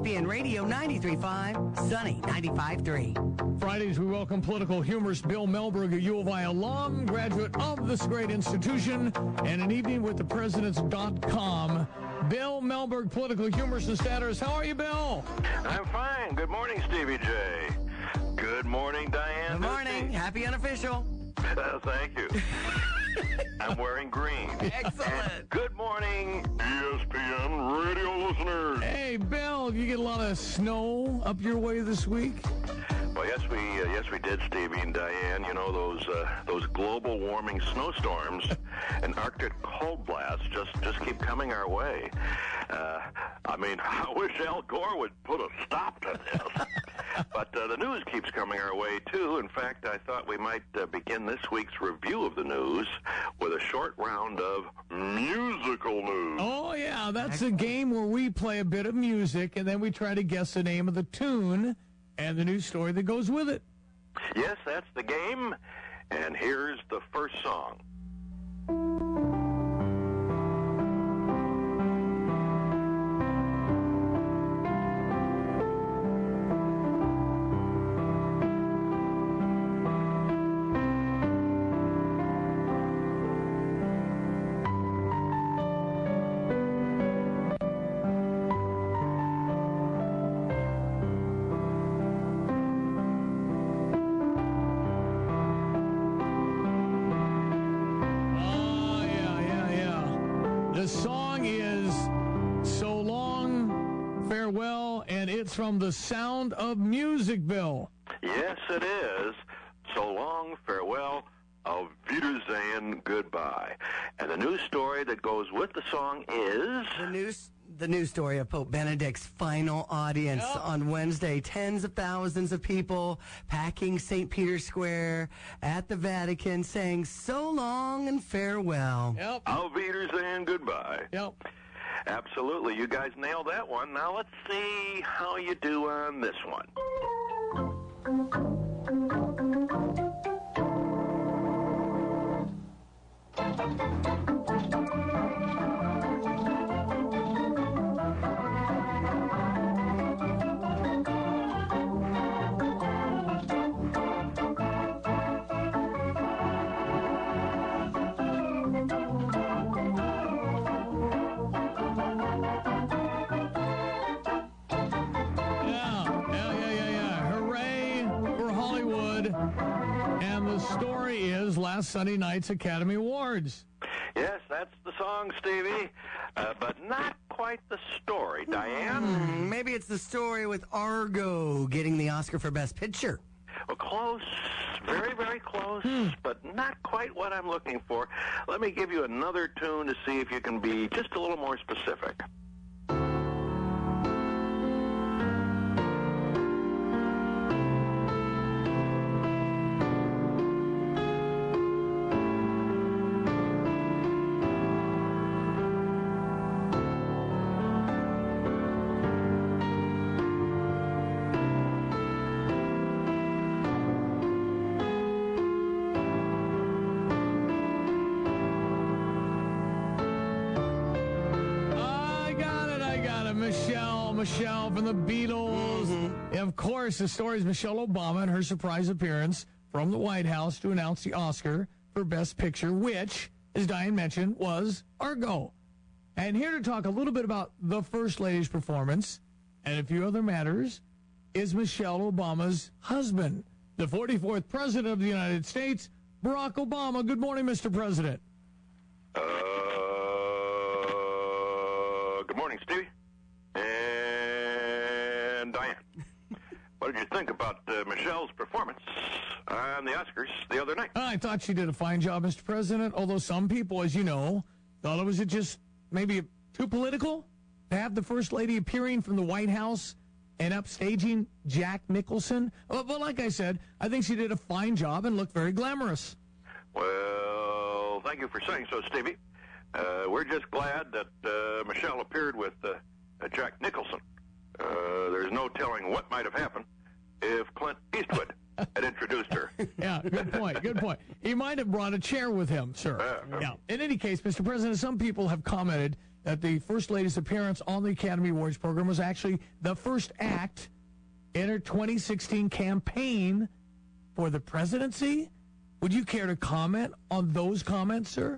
ESPN Radio 93.5, Sunny 95.3. Fridays, we welcome political humorist Bill Melberg, a U of I alum, graduate of this great institution, and an evening with the presidents.com. Bill Melberg, political humorist and satirist. How are you, Bill? I'm fine. Good morning, Stevie J. Good morning, Diane. Good morning. Happy unofficial. Thank you. I'm wearing green. Excellent. And good morning, ESPN radio listeners. Hey, Bill, you get a lot of snow up your way this week? Well, yes, we did, Stevie and Diane. You know, those global warming snowstorms and Arctic cold blasts just keep coming our way. I wish Al Gore would put a stop to this. But the news keeps coming our way, too. In fact, I thought we might begin this week's review of the news with a short round of musical news. Oh, yeah, that's a game where we play a bit of music, and then we try to guess the name of the tune and the news story that goes with it. Yes, that's the game. And here's the first song. The song is So Long, Farewell, and it's from The Sound of Music, Bill. Yes, it is. So long, farewell, auf Wiedersehen, goodbye. And the news story that goes with the song is... The news story of Pope Benedict's final audience on Wednesday. Tens of thousands of people packing St. Peter's Square at the Vatican saying so long and farewell. Yep. Auf Wiedersehen, goodbye. Yep. Absolutely. You guys nailed that one. Now let's see how you do on this one. Last Sunday night's Academy Awards. Yes, that's the song, Stevie, but not quite the story. Diane? Maybe it's the story with Argo getting the Oscar for Best Picture. Well, close. Very, very close, but not quite what I'm looking for. Let me give you another tune to see if you can be just a little more specific. Michelle from the Beatles. And of course, the story is Michelle Obama and her surprise appearance from the White House to announce the Oscar for Best Picture, which, as Diane mentioned, was Argo. And here to talk a little bit about the First Lady's performance and a few other matters is Michelle Obama's husband, the 44th President of the United States, Barack Obama. Good morning, Mr. President. Good morning, Stevie. And Diane. What did you think about Michelle's performance on the Oscars the other night? I thought she did a fine job, Mr. President, although some people, as you know, thought it was just maybe too political to have the First Lady appearing from the White House and upstaging Jack Nicholson. But like I said, I think she did a fine job and looked very glamorous. Well, thank you for saying so, Stevie. We're just glad that Michelle appeared with Jack Nicholson. There's no telling what might have happened if Clint Eastwood had introduced her. Yeah, good point, good point. He might have brought a chair with him, sir. Yeah. In any case, Mr. President, some people have commented that the First Lady's appearance on the Academy Awards program was actually the first act in her 2016 campaign for the presidency. Would you care to comment on those comments, sir?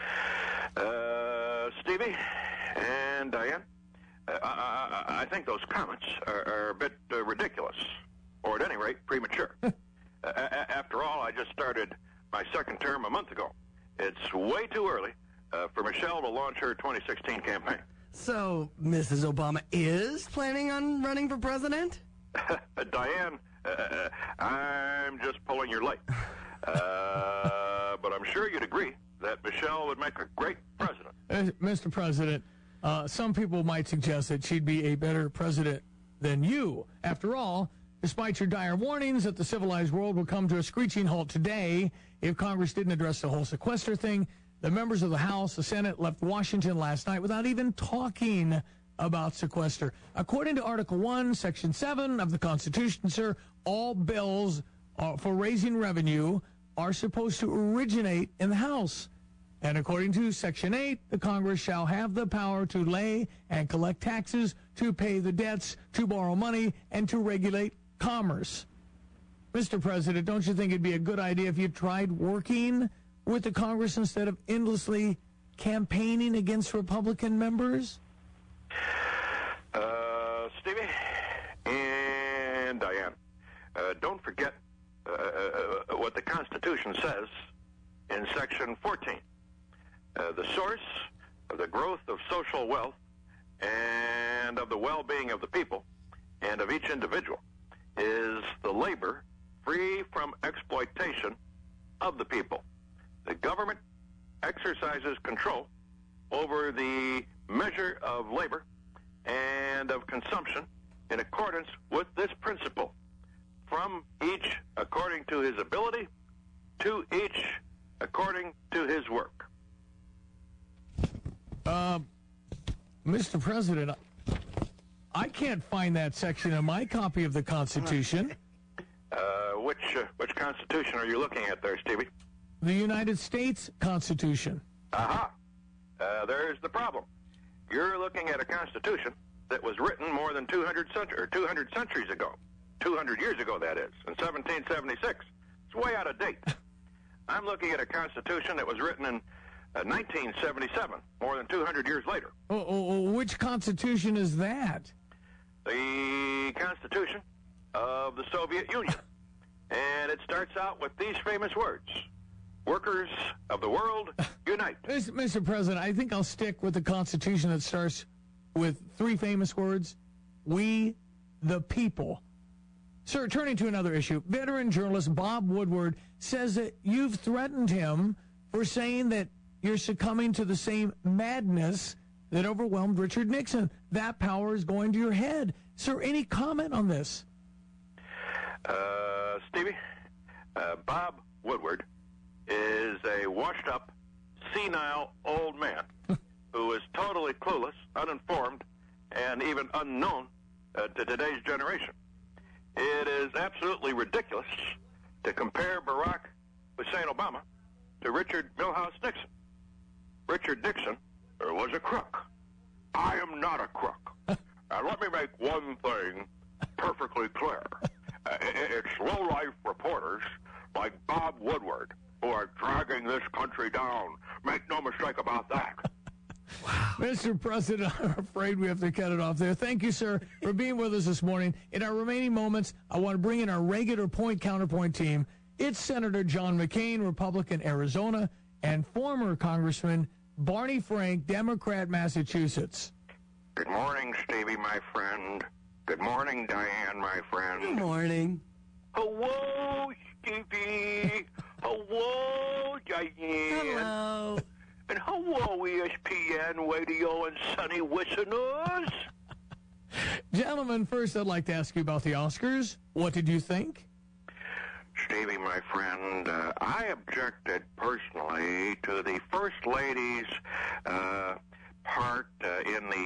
Stevie and Diane, I think those comments are a bit ridiculous, or at any rate, premature. After all, I just started my second term a month ago. It's way too early for Michelle to launch her 2016 campaign. So, Mrs. Obama is planning on running for president? Diane, I'm just pulling your leg. But I'm sure you'd agree that Michelle would make a great president. Mr. President, some people might suggest that she'd be a better president than you. After all, despite your dire warnings that the civilized world would come to a screeching halt today if Congress didn't address the whole sequester thing, the members of the House, the Senate left Washington last night without even talking about sequester. According to Article 1, Section 7 of the Constitution, sir, all bills for raising revenue are supposed to originate in the House. And according to Section 8, the Congress shall have the power to lay and collect taxes, to pay the debts, to borrow money, and to regulate commerce. Mr. President, don't you think it'd be a good idea if you tried working with the Congress instead of endlessly campaigning against Republican members? Stevie and Diane, don't forget what the Constitution says in Section 14. The source of the growth of social wealth and of the well-being of the people and of each individual is the labor free from exploitation of the people. The government exercises control over the measure of labor and of consumption in accordance with this principle, from each according to his ability, to each according to his work. Mr. President, I can't find that section in my copy of the Constitution. Which Constitution are you looking at there, Stevie? The United States Constitution. Aha. There's the problem. You're looking at a Constitution that was written more than 200 centuries ago. 200 years ago, that is, in 1776. It's way out of date. I'm looking at a Constitution that was written in 1977, more than 200 years later. Which Constitution is that? The Constitution of the Soviet Union. And it starts out with these famous words: workers of the world, unite. Mr. President, I think I'll stick with the Constitution that starts with three famous words: we, the people. Sir, turning to another issue, veteran journalist Bob Woodward says that you've threatened him for saying that you're succumbing to the same madness that overwhelmed Richard Nixon. That power is going to your head. Sir, any comment on this? Stevie, Bob Woodward is a washed-up, senile old man who is totally clueless, uninformed, and even unknown to today's generation. It is absolutely ridiculous to compare Barack Hussein Obama to Richard Milhouse Nixon. Richard Nixon was a crook. I am not a crook. Now, let me make one thing perfectly clear. It's low-life reporters like Bob Woodward who are dragging this country down. Make no mistake about that. Wow. Mr. President, I'm afraid we have to cut it off there. Thank you, sir, for being with us this morning. In our remaining moments, I want to bring in our regular point-counterpoint team. It's Senator John McCain, Republican, Arizona, and former Congressman Barney Frank, Democrat, Massachusetts. Good morning, Stevie, my friend. Good morning, Diane, my friend. Good morning. Hello, Stevie. Hello, Diane. Hello. And hello, ESPN radio and sunny listeners. Gentlemen, first I'd like to ask you about the Oscars. What did you think? Stevie, my friend, I objected personally to the First Lady's part in the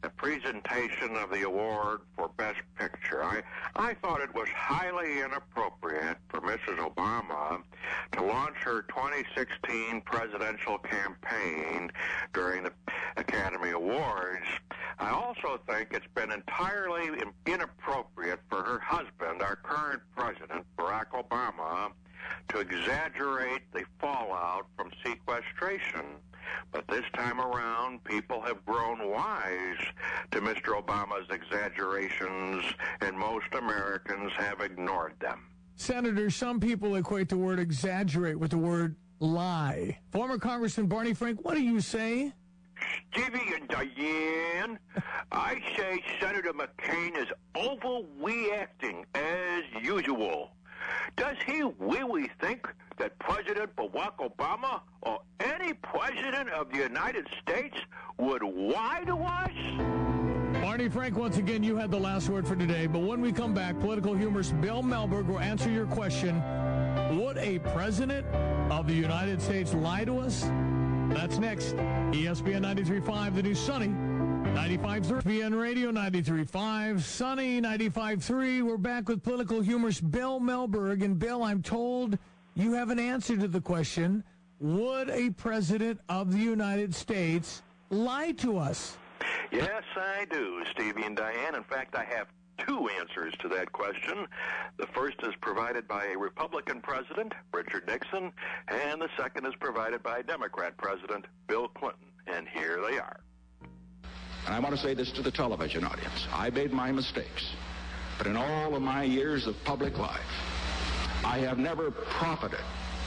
the presentation of the award for Best Picture. I thought it was highly inappropriate for Mrs. Obama to launch her 2016 presidential campaign during the Academy Awards. I also think it's been entirely inappropriate for her husband, our current president, Barack Obama, to exaggerate the fallout from sequestration. But this time around, people have grown wise to Mr. Obama's exaggerations, and most Americans have ignored them. Senator, some people equate the word exaggerate with the word lie. Former Congressman Barney Frank, what do you say? Stevie and Diane, I say Senator McCain is overreacting as usual. Does he really think that President Barack Obama or any president of the United States would lie to us? Barney Frank, once again, you had the last word for today. But when we come back, political humorist Bill Melberg will answer your question. Would a president of the United States lie to us? That's next. ESPN 93.5, the new Sunny 95.3. ESPN Radio 93.5, Sunny 95.3. We're back with political humorist Bill Melberg. And Bill, I'm told you have an answer to the question, would a president of the United States lie to us? Yes, I do, Stevie and Diane. In fact, I have two answers to that question. The first is provided by a Republican president, Richard Nixon, and the second is provided by Democrat President Bill Clinton. And here they are. And I want to say this to the television audience. I made my mistakes, but in all of my years of public life, I have never profited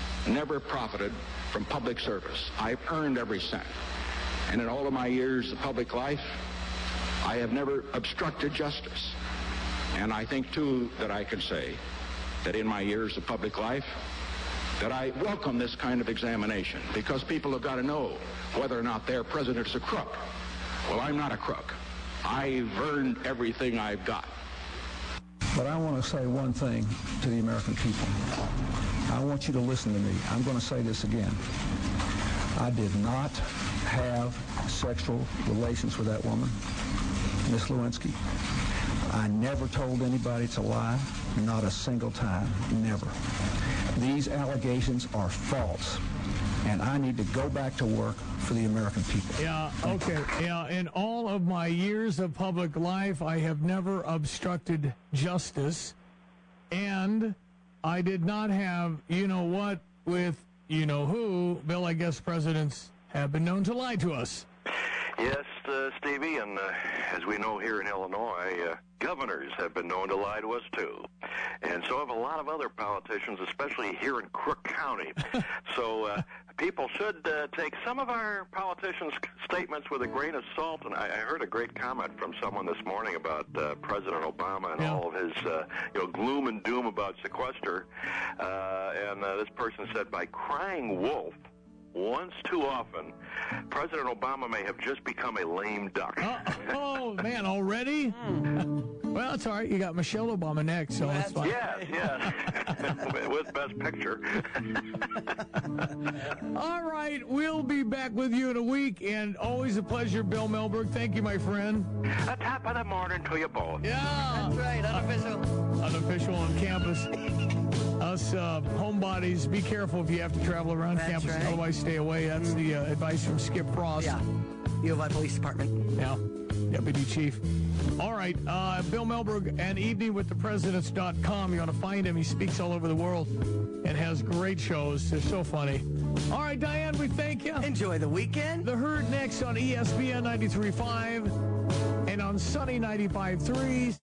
from public service. I've earned every cent. And in all of my years of public life, I have never obstructed justice. And I think, too, that I can say that in my years of public life, that I welcome this kind of examination, because people have got to know whether or not their president is a crook. Well, I'm not a crook. I've earned everything I've got. But I want to say one thing to the American people. I want you to listen to me. I'm going to say this again. I did not have sexual relations with that woman, Miss Lewinsky. I never told anybody to lie, not a single time, never. These allegations are false, and I need to go back to work for the American people. Yeah, okay. Yeah, in all of my years of public life, I have never obstructed justice, and I did not have you-know-what with you-know-who. Bill, I guess presidents have been known to lie to us. Yes, Stevie, and as we know here in Illinois, governors have been known to lie to us, too. And so have a lot of other politicians, especially here in Crook County. So people should take some of our politicians' statements with a grain of salt. And I heard a great comment from someone this morning about President Obama and all of his gloom and doom about sequester. And this person said, by crying wolf once too often, President Obama may have just become a lame duck. Oh, man, already? Well, it's all right. You got Michelle Obama next, so that's fine. Yes. With Best Picture. All right, we'll be back with you in a week, and always a pleasure, Bill Melberg. Thank you, my friend. A top of the morning to you both. Yeah. That's right, unofficial. Unofficial on campus. Us homebodies, be careful if you have to travel around campus. Right. Otherwise, stay away. That's the advice from Skip Frost. Yeah, U of I Police Department. Yeah, Deputy Chief. All right, Bill Melberg and eveningwiththepresidents.com. You want to find him. He speaks all over the world and has great shows. They're so funny. All right, Diane, we thank you. Enjoy the weekend. The Herd next on ESPN 93.5 and on Sunny 95.3.